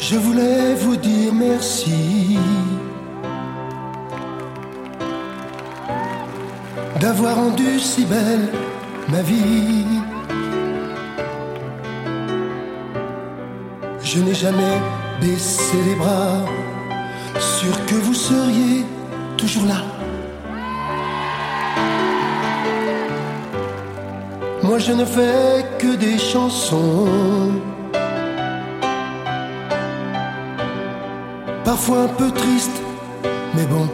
Je voulais vous dire merci d'avoir rendu si belle ma vie. Je n'ai jamais baissé les bras, sûr que vous seriez toujours là. Moi je ne fais que des chansons, parfois un peu tristes, mais bon.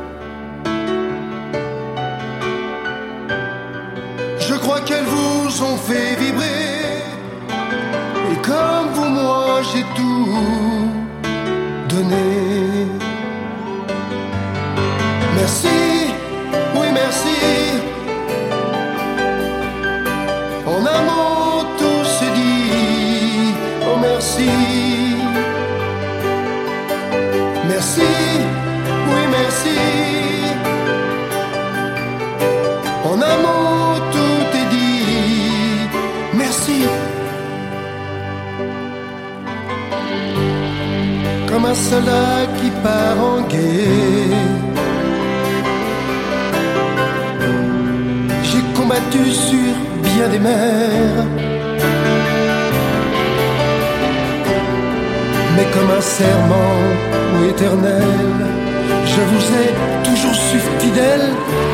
Je crois qu'elles vous ont fait vibrer, et comme vous, moi j'ai tout donné. Merci, oui merci. En un mot tout se dit, oh merci. Merci, oui merci. En un mot tout est dit, merci. Comme un soldat qui part en guerre, j'ai combattu sur bien des mers, mais comme un serment éternel, je vous ai toujours su fidèle.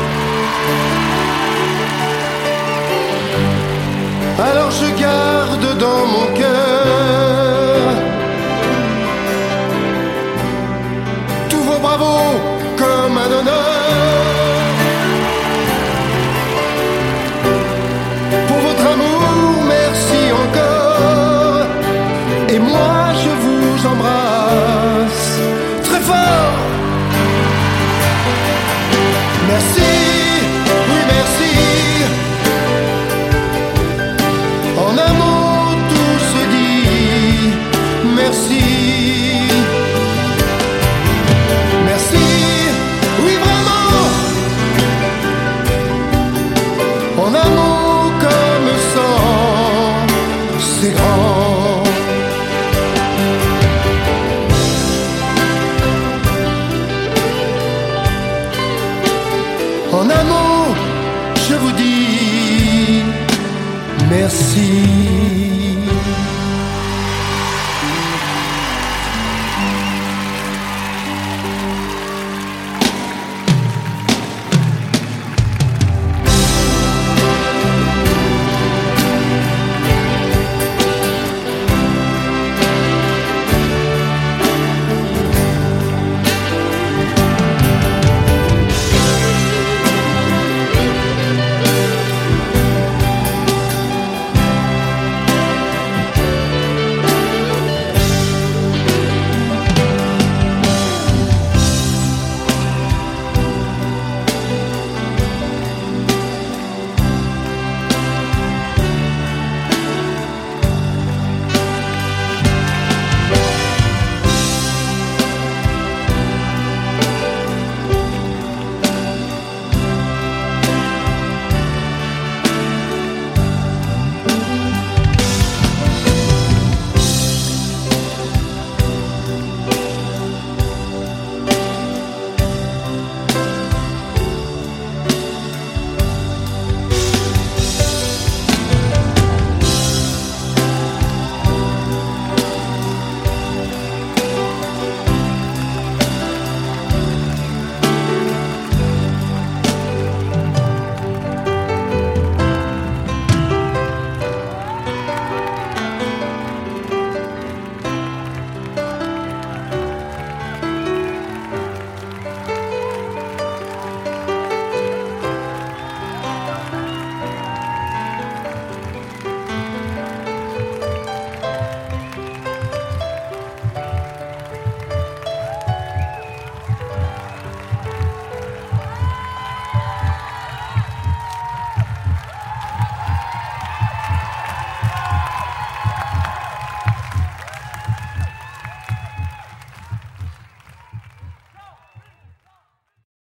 Alors je garde dans mon cœur tous vos bravos comme un honneur. Pour votre amour, merci encore. Et moi je vous embrasse très fort. Merci, oui merci. En un mot tout se dit, merci. Merci, oui vraiment. En un mot comme sang, c'est grand. En un mot, je vous dis merci.